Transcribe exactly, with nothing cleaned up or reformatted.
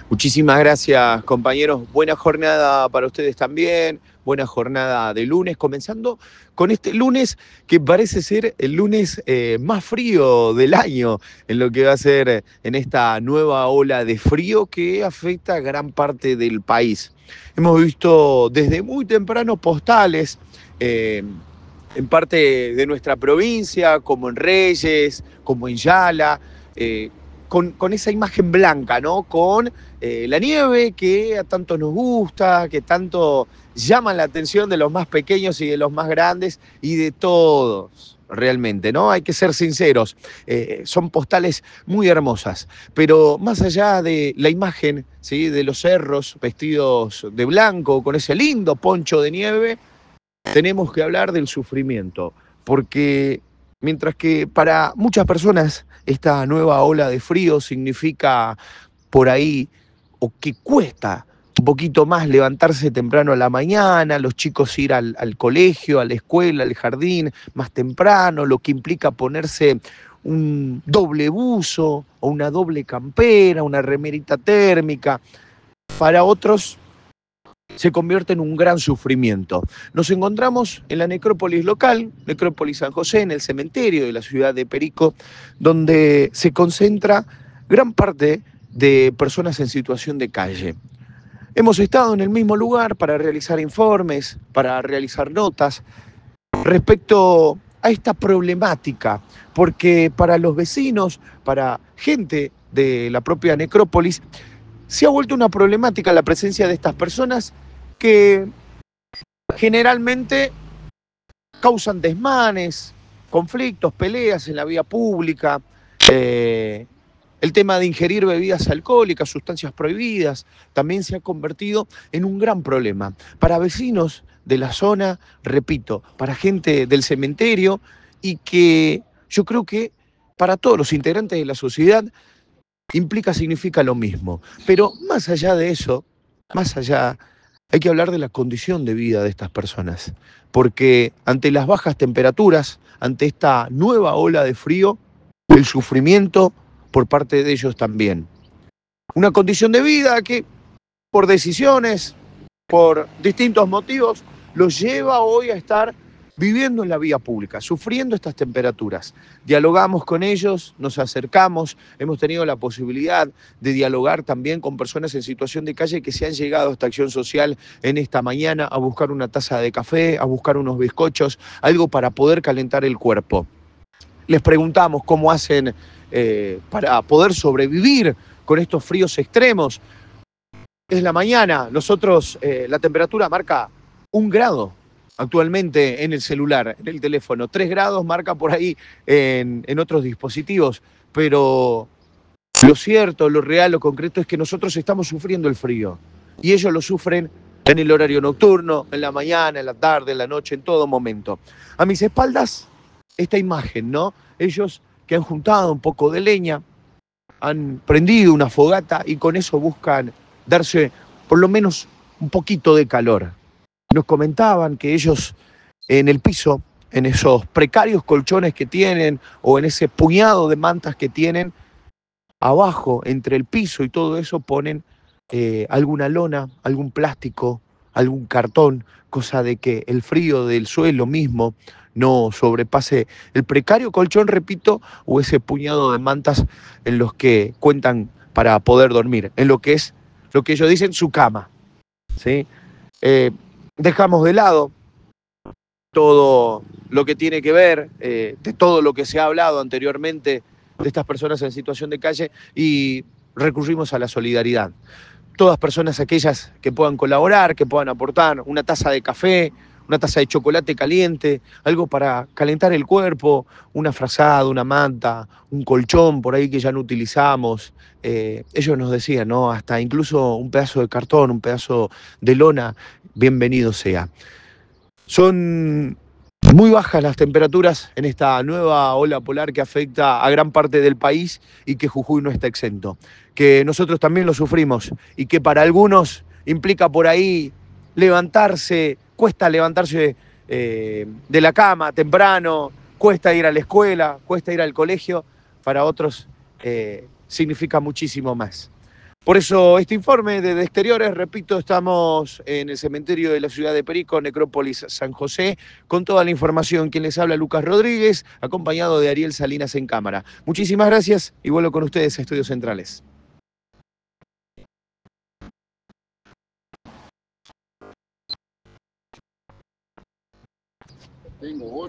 Muchísimas gracias, compañeros. Buena jornada para ustedes también. Buena jornada de lunes, comenzando con este lunes que parece ser el lunes eh, más frío del año, en lo que va a ser en esta nueva ola de frío que afecta a gran parte del país. Hemos visto desde muy temprano postales eh, en parte de nuestra provincia, como en Reyes, como en Yala, eh, con, con esa imagen blanca, ¿no? Con eh, la nieve que a tanto nos gusta, que tanto llama la atención de los más pequeños y de los más grandes y de todos. Realmente, ¿no? Hay que ser sinceros, eh, son postales muy hermosas, pero más allá de la imagen, ¿sí? De los cerros vestidos de blanco, con ese lindo poncho de nieve, tenemos que hablar del sufrimiento, porque mientras que para muchas personas esta nueva ola de frío significa por ahí, o que cuesta un poquito más levantarse temprano a la mañana, los chicos ir al, al colegio, a la escuela, al jardín más temprano, lo que implica ponerse un doble buzo o una doble campera, una remerita térmica. Para otros se convierte en un gran sufrimiento. Nos encontramos en la necrópolis local, Necrópolis San José, en el cementerio de la ciudad de Perico, donde se concentra gran parte de personas en situación de calle. Hemos estado en el mismo lugar para realizar informes, para realizar notas respecto a esta problemática, porque para los vecinos, para gente de la propia necrópolis, se ha vuelto una problemática la presencia de estas personas que generalmente causan desmanes, conflictos, peleas en la vía pública, eh, el tema de ingerir bebidas alcohólicas, sustancias prohibidas, también se ha convertido en un gran problema. Para vecinos de la zona, repito, para gente del cementerio y que yo creo que para todos los integrantes de la sociedad implica, significa lo mismo. Pero más allá de eso, más allá, hay que hablar de la condición de vida de estas personas, porque ante las bajas temperaturas, ante esta nueva ola de frío, el sufrimiento por parte de ellos también. Una condición de vida que por decisiones, por distintos motivos, los lleva hoy a estar viviendo en la vía pública, sufriendo estas temperaturas. Dialogamos con ellos, nos acercamos, hemos tenido la posibilidad de dialogar también con personas en situación de calle que se han llegado a esta acción social en esta mañana a buscar una taza de café, a buscar unos bizcochos, algo para poder calentar el cuerpo. Les preguntamos cómo hacen eh, para poder sobrevivir con estos fríos extremos. Es la mañana, nosotros, eh, la temperatura marca un grado actualmente en el celular, en el teléfono. Tres grados marca por ahí en, en otros dispositivos, pero lo cierto, lo real, lo concreto es que nosotros estamos sufriendo el frío y ellos lo sufren en el horario nocturno, en la mañana, en la tarde, en la noche, en todo momento. A mis espaldas, esta imagen, ¿no? Ellos que han juntado un poco de leña, han prendido una fogata y con eso buscan darse por lo menos un poquito de calor. Nos comentaban que ellos en el piso, en esos precarios colchones que tienen o en ese puñado de mantas que tienen, abajo, entre el piso y todo eso, ponen eh, alguna lona, algún plástico, algún cartón, cosa de que el frío del suelo mismo no sobrepase el precario colchón, repito, o ese puñado de mantas en los que cuentan para poder dormir, en lo que es lo que ellos dicen su cama, ¿sí? Eh, dejamos de lado todo lo que tiene que ver, eh, de todo lo que se ha hablado anteriormente de estas personas en situación de calle y recurrimos a la solidaridad. Todas personas aquellas que puedan colaborar, que puedan aportar una taza de café, una taza de chocolate caliente, algo para calentar el cuerpo, una frazada, una manta, un colchón por ahí que ya no utilizamos. Eh, ellos nos decían, ¿no? Hasta incluso un pedazo de cartón, un pedazo de lona, bienvenido sea. Son muy bajas las temperaturas en esta nueva ola polar que afecta a gran parte del país y que Jujuy no está exento. Que nosotros también lo sufrimos y que para algunos implica por ahí levantarse, cuesta levantarse eh, de la cama temprano, cuesta ir a la escuela, cuesta ir al colegio, para otros eh, significa muchísimo más. Por eso este informe desde exteriores, repito, estamos en el cementerio de la ciudad de Perico, Necrópolis San José, con toda la información. Quien les habla, Lucas Rodríguez, acompañado de Ariel Salinas en cámara. Muchísimas gracias y vuelvo con ustedes a Estudios Centrales. Tengo